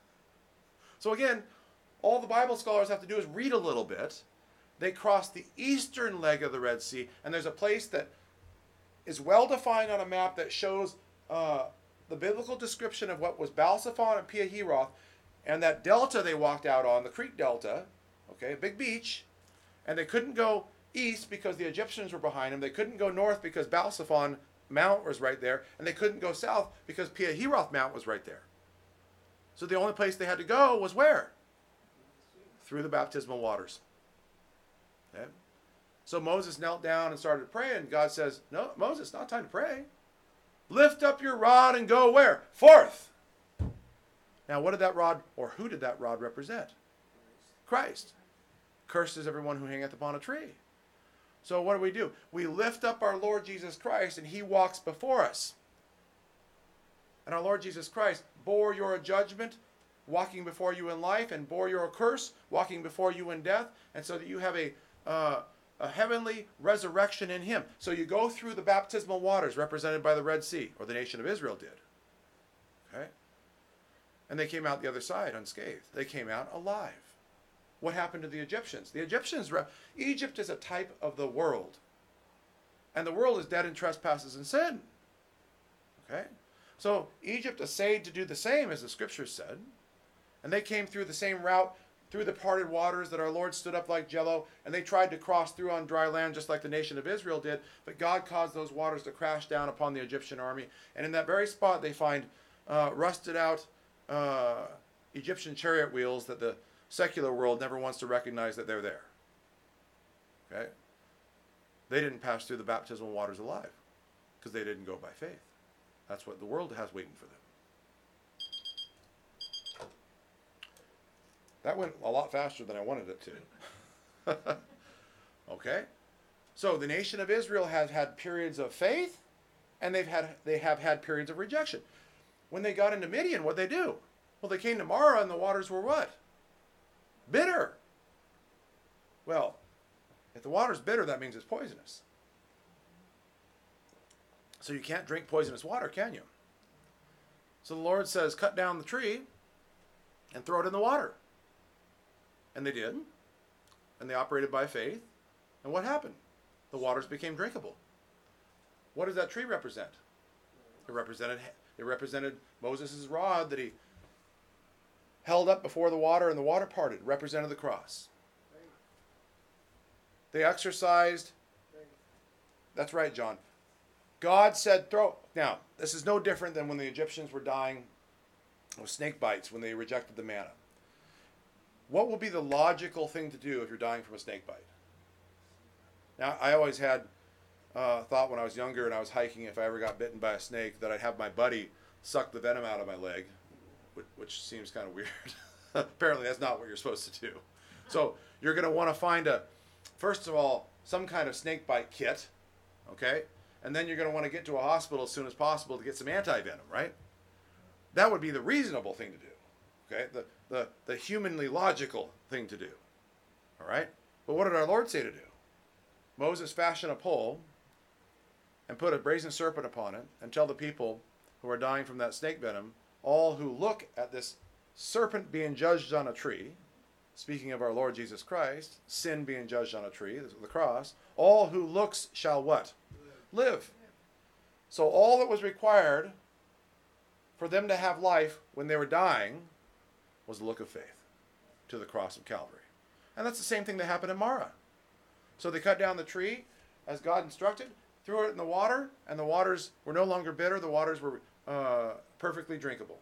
So again, all the Bible scholars have to do is read a little bit. They crossed the eastern leg of the Red Sea, and there's a place that is well defined on a map that shows the biblical description of what was Baal-Zephon and Pi-hahiroth, and that delta they walked out on, the Crete Delta, okay, a big beach, and they couldn't go east because the Egyptians were behind them. They couldn't go north because Baal-Zephon Mount was right there, and they couldn't go south because Pi-hahiroth Mount was right there. So the only place they had to go was where? Through the baptismal waters. Okay? So Moses knelt down and started praying. God says, no, Moses, not time to pray. Lift up your rod and go where? Forth. Now, what did that rod, or who did that rod represent? Christ. Cursed is everyone who hangeth upon a tree. So what do? We lift up our Lord Jesus Christ, and he walks before us. And our Lord Jesus Christ bore your judgment, walking before you in life, and bore your curse, walking before you in death, and so that you have a heavenly resurrection in him. So you go through the baptismal waters represented by the Red Sea, or the nation of Israel did. Okay? And they came out the other side unscathed. They came out alive. What happened to the Egyptians? Egypt is a type of the world. And the world is dead in trespasses and sin. Okay? So Egypt essayed to do the same as the scriptures said. And they came through the same route, through the parted waters that our Lord stood up like jello. And they tried to cross through on dry land just like the nation of Israel did. But God caused those waters to crash down upon the Egyptian army. And in that very spot they find rusted out Egyptian chariot wheels that the secular world never wants to recognize that they're there. Okay? They didn't pass through the baptismal waters alive because they didn't go by faith. That's what the world has waiting for them. That went a lot faster than I wanted it to. Okay? So the nation of Israel has had periods of faith, and they have had periods of rejection. When they got into Midian, what'd they do? Well, they came to Marah, and the waters were what? Bitter. Well, if the water's bitter, that means it's poisonous. So you can't drink poisonous water, can you? So the Lord says, cut down the tree and throw it in the water. And they did. And they operated by faith. And what happened? The waters became drinkable. What does that tree represent? It represented Moses' rod that he held up before the water, and the water parted. It represented the cross. They exercised. That's right, John. God said, throw. Now, this is no different than when the Egyptians were dying of snake bites when they rejected the manna. What will be the logical thing to do if you're dying from a snake bite? Now, I always had thought when I was younger and I was hiking, if I ever got bitten by a snake, that I'd have my buddy suck the venom out of my leg, which seems kind of weird. Apparently, that's not what you're supposed to do. So you're going to want to find first of all, some kind of snake bite kit, okay? And then you're going to want to get to a hospital as soon as possible to get some anti-venom, right? That would be the reasonable thing to do, okay? The humanly logical thing to do, all right? But what did our Lord say to do? Moses fashioned a pole and put a brazen serpent upon it and tell the people who are dying from that snake venom, all who look at this serpent being judged on a tree, speaking of our Lord Jesus Christ, sin being judged on a tree, the cross, all who looks shall what? Live. So all that was required for them to have life when they were dying was the look of faith to the cross of Calvary. And that's the same thing that happened in Marah. So they cut down the tree as God instructed, threw it in the water, and the waters were no longer bitter. The waters were perfectly drinkable.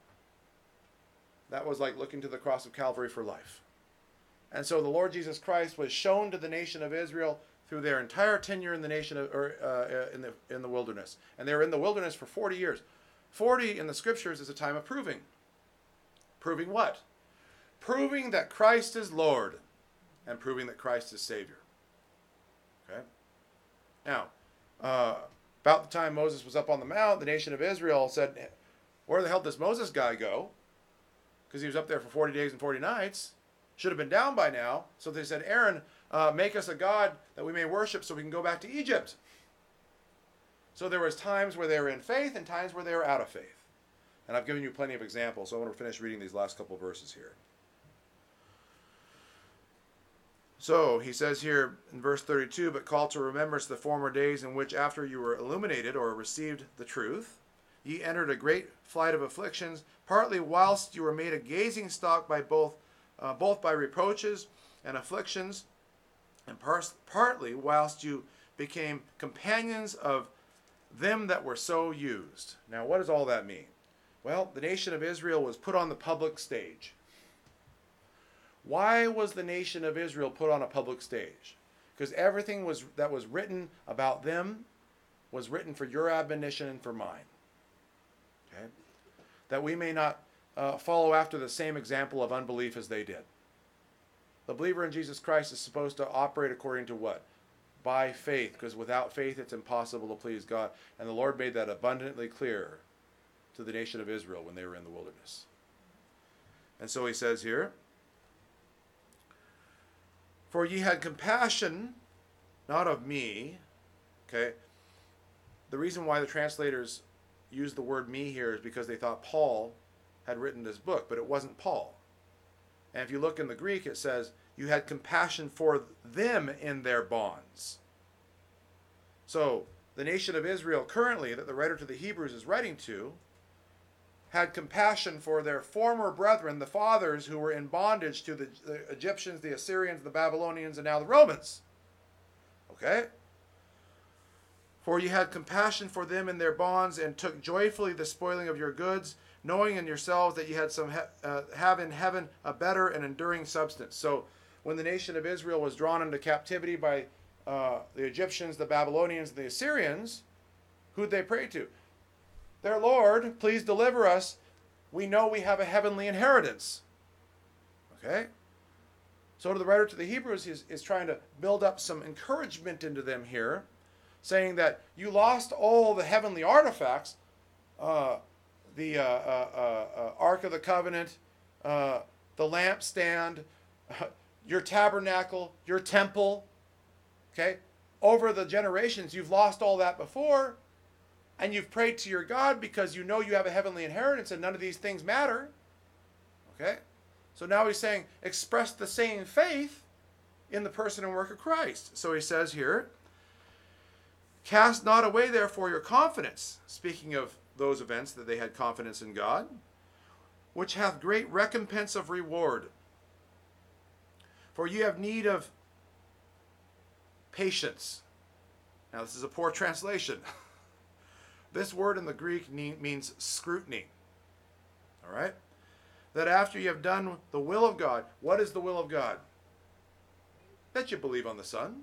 That was like looking to the cross of Calvary for life. And so the Lord Jesus Christ was shown to the nation of Israel through their entire tenure in the nation in the wilderness. And they were in the wilderness for 40 years. 40 in the scriptures is a time of proving. Proving what? Proving that Christ is Lord and proving that Christ is Savior. Okay? Now, about the time Moses was up on the mount, the nation of Israel said, where the hell does Moses guy go? Because he was up there for 40 days and 40 nights. Should have been down by now. So they said, Aaron, make us a god that we may worship so we can go back to Egypt. So there was times where they were in faith and times where they were out of faith. And I've given you plenty of examples, so I want to finish reading these last couple of verses here. So he says here in verse 32, but call to remembrance the former days in which after you were illuminated or received the truth, ye entered a great flight of afflictions, partly whilst you were made a gazing stock by both by reproaches and afflictions, and partly whilst you became companions of them that were so used. Now, what does all that mean? Well, the nation of Israel was put on the public stage. Why was the nation of Israel put on a public stage? Because everything that was written about them was written for your admonition and for mine. Okay? That we may not follow after the same example of unbelief as they did. The believer in Jesus Christ is supposed to operate according to what? By faith, because without faith it's impossible to please God. And the Lord made that abundantly clear to the nation of Israel when they were in the wilderness. And so he says here, for ye had compassion, not of me. Okay? The reason why the translators use the word me here is because they thought Paul had written this book, but it wasn't Paul. And if you look in the Greek, it says, you had compassion for them in their bonds. So, the nation of Israel currently, that the writer to the Hebrews is writing to, had compassion for their former brethren, the fathers who were in bondage to the Egyptians, the Assyrians, the Babylonians, and now the Romans. Okay? For ye had compassion for them in their bonds, and took joyfully the spoiling of your goods, knowing in yourselves that ye had have in heaven a better and enduring substance. So, when the nation of Israel was drawn into captivity by the Egyptians, the Babylonians, and the Assyrians, who'd they pray to? Their Lord, please deliver us. We know we have a heavenly inheritance. Okay? So to the writer to the Hebrews, is trying to build up some encouragement into them here, saying that you lost all the heavenly artifacts, the Ark of the Covenant, the lampstand, your tabernacle, your temple. Okay? Over the generations, you've lost all that before, and you've prayed to your God because you know you have a heavenly inheritance and none of these things matter. Okay? So now he's saying, express the same faith in the person and work of Christ. So he says here, cast not away therefore your confidence, speaking of those events that they had confidence in God, which hath great recompense of reward. For you have need of patience. Now this is a poor translation. This word in the Greek means scrutiny. All right? That after you have done the will of God, what is the will of God? That you believe on the Son.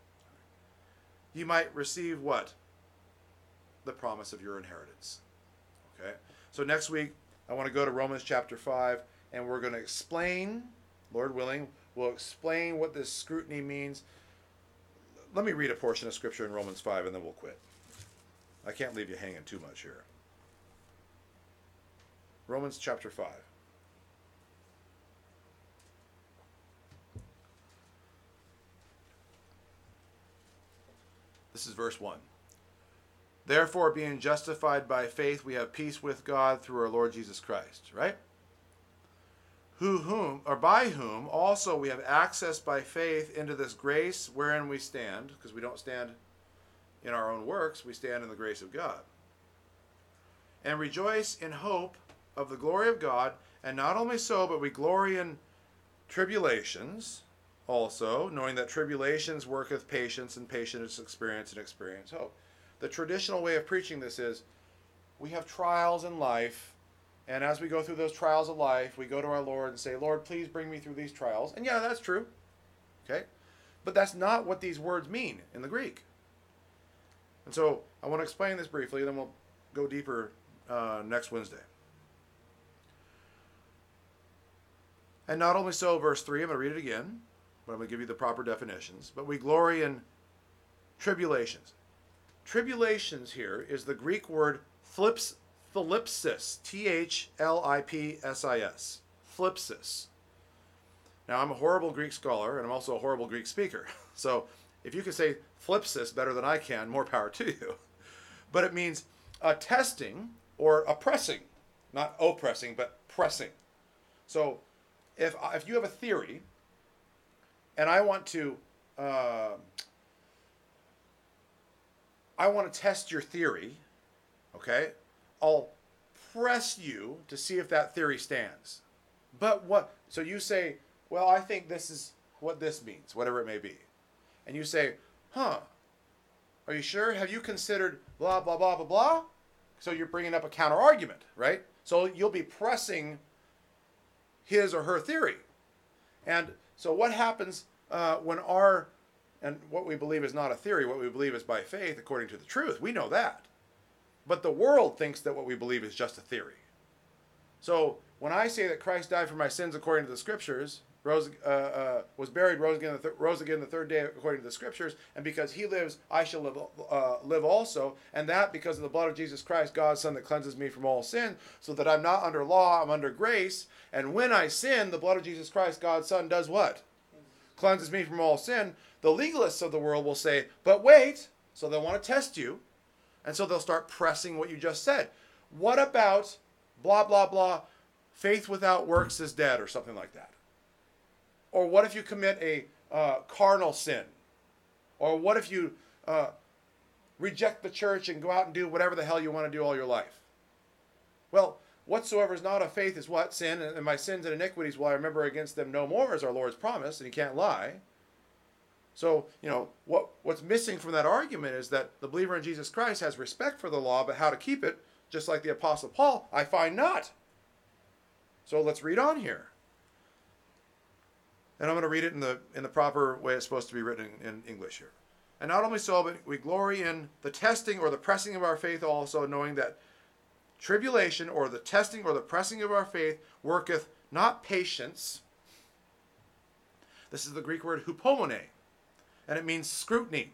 You might receive what? The promise of your inheritance. Okay? So next week, I want to go to Romans chapter 5, and we're going to explain, Lord willing, we'll explain what this scrutiny means. Let me read a portion of Scripture in Romans 5, and then we'll quit. I can't leave you hanging too much here. Romans chapter 5. This is verse 1. Therefore, being justified by faith, we have peace with God through our Lord Jesus Christ. Right? By whom also we have access by faith into this grace wherein we stand, because we don't stand in our own works, we stand in the grace of God. And rejoice in hope of the glory of God, and not only so, but we glory in tribulations also, knowing that tribulations worketh patience, and patience experience, and experience hope. The traditional way of preaching this is, we have trials in life, and as we go through those trials of life, we go to our Lord and say, Lord, please bring me through these trials. And yeah, that's true. Okay? But that's not what these words mean in the Greek. And so I want to explain this briefly, then we'll go deeper next Wednesday. And not only so, verse 3, I'm going to read it again, but I'm going to give you the proper definitions. But we glory in tribulations. Tribulations here is the Greek word thlipsis, Thlipsis, thlipsis. Now, I'm a horrible Greek scholar, and I'm also a horrible Greek speaker. So if you can say thlipsis better than I can, more power to you. But it means a testing or a pressing. Not oppressing, but pressing. So if you have a theory, and I want to test your theory, okay? I'll press you to see if that theory stands. But what? So you say, well, I think this is what this means, whatever it may be. And you say, are you sure? Have you considered blah, blah, blah, blah, blah? So you're bringing up a counter argument, right? So you'll be pressing his or her theory. And so what happens when our And what we believe is not a theory. What we believe is by faith according to the truth. We know that. But the world thinks that what we believe is just a theory. So when I say that Christ died for my sins according to the Scriptures, was buried, rose again the third day according to the Scriptures, and because he lives, I shall live also, and that because of the blood of Jesus Christ, God's Son, that cleanses me from all sin, so that I'm not under law, I'm under grace, and when I sin, the blood of Jesus Christ, God's Son, does what? Cleanses me from all sin. The legalists of the world will say, but wait, so they'll want to test you, and so they'll start pressing what you just said. What about blah, blah, blah, faith without works is dead, or something like that? Or what if you commit a carnal sin? Or what if you reject the church and go out and do whatever the hell you want to do all your life? Well, whatsoever is not of faith is what? Sin. And my sins and iniquities will I remember against them no more, is our Lord's promise, and he can't lie. So, what's missing from that argument is that the believer in Jesus Christ has respect for the law, but how to keep it, just like the Apostle Paul, I find not. So let's read on here. And I'm going to read it in the proper way it's supposed to be written in English here. And not only so, but we glory in the testing or the pressing of our faith also, knowing that tribulation or the testing or the pressing of our faith worketh not patience. This is the Greek word hupomone, and it means scrutiny.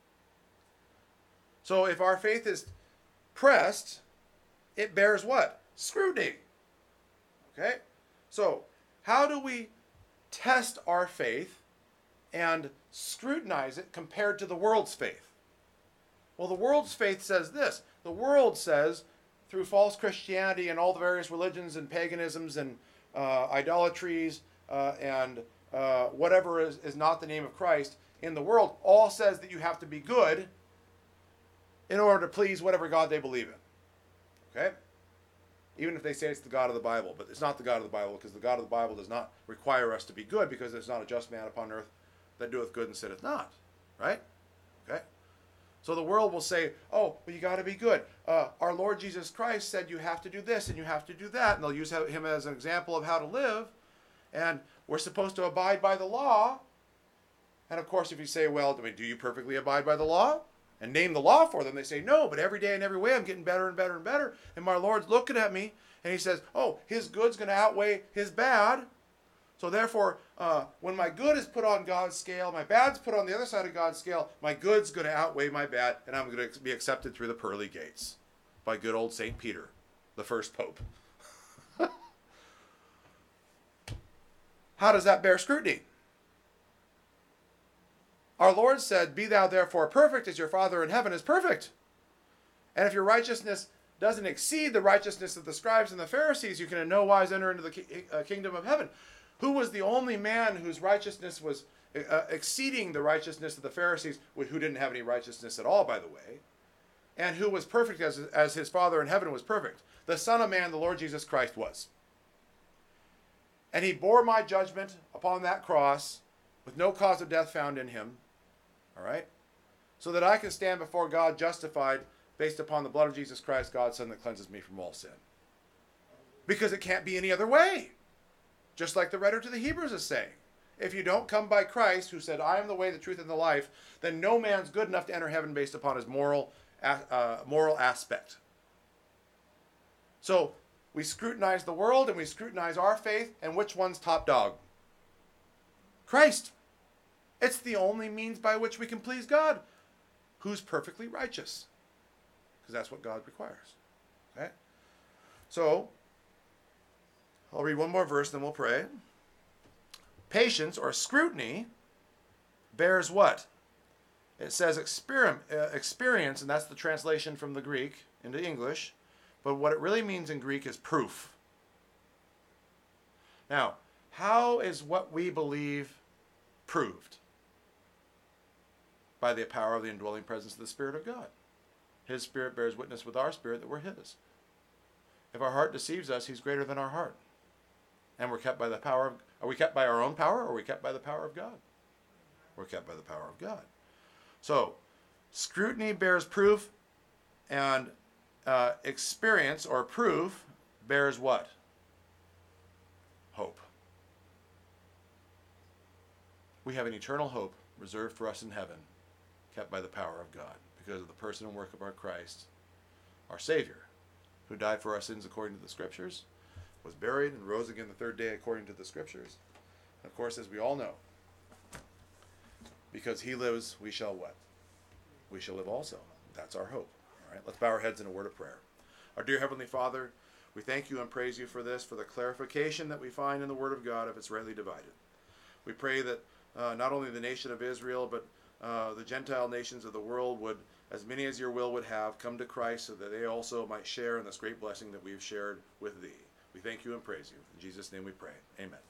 So if our faith is pressed, it bears what? Scrutiny. Okay? So how do we test our faith and scrutinize it compared to the world's faith? Well, the world's faith says this. The world says, through false Christianity and all the various religions and paganisms and idolatries and whatever is not the name of Christ in the world, all says that you have to be good in order to please whatever God they believe in. Okay? Even if they say it's the God of the Bible, but it's not the God of the Bible, because the God of the Bible does not require us to be good, because there's not a just man upon earth that doeth good and sinneth not. Right? Okay? So the world will say, oh, well, you got to be good. Our Lord Jesus Christ said you have to do this and you have to do that, and they'll use him as an example of how to live, and we're supposed to abide by the law. And of course, if you say, well, do you perfectly abide by the law? And name the law for them, they say, no, but every day and every way I'm getting better and better and better. And my Lord's looking at me, and he says, oh, his good's going to outweigh his bad. So therefore, when my good is put on God's scale, my bad's put on the other side of God's scale, my good's going to outweigh my bad, and I'm going to be accepted through the pearly gates by good old St. Peter, the first pope. How does that bear scrutiny? Our Lord said, be thou therefore perfect as your Father in heaven is perfect. And if your righteousness doesn't exceed the righteousness of the scribes and the Pharisees, you can in no wise enter into the kingdom of heaven. Who was the only man whose righteousness was exceeding the righteousness of the Pharisees, who didn't have any righteousness at all, by the way, and who was perfect as his Father in heaven was perfect? The Son of Man, the Lord Jesus Christ, was. And he bore my judgment upon that cross with no cause of death found in him. All right? So that I can stand before God justified based upon the blood of Jesus Christ, God's Son, that cleanses me from all sin. Because it can't be any other way. Just like the writer to the Hebrews is saying. If you don't come by Christ, who said, I am the way, the truth, and the life, then no man's good enough to enter heaven based upon his moral aspect. So we scrutinize the world and we scrutinize our faith, and which one's top dog? Christ. It's the only means by which we can please God, who's perfectly righteous. Because that's what God requires. Okay? So, I'll read one more verse, then we'll pray. Patience, or scrutiny, bears what? It says experience, and that's the translation from the Greek into English. But what it really means in Greek is proof. Now, how is what we believe proved? By the power of the indwelling presence of the Spirit of God. His Spirit bears witness with our spirit that we're his. If our heart deceives us, he's greater than our heart. And we're kept by the power of... Are we kept by our own power, or are we kept by the power of God? We're kept by the power of God. So, scrutiny bears proof, and experience or proof bears what? Hope. We have an eternal hope reserved for us in heaven, kept by the power of God, because of the person and work of our Christ, our Savior, who died for our sins according to the Scriptures, was buried, and rose again the third day according to the Scriptures. And of course, as we all know, because he lives, we shall what? We shall live also. That's our hope. All right, let's bow our heads in a word of prayer. Our dear Heavenly Father, we thank you and praise you for this, for the clarification that we find in the Word of God if it's rightly divided. We pray that not only the nation of Israel, but the Gentile nations of the world would, as many as your will would have, come to Christ so that they also might share in this great blessing that we've shared with thee. We thank you and praise you. In Jesus' name we pray. Amen.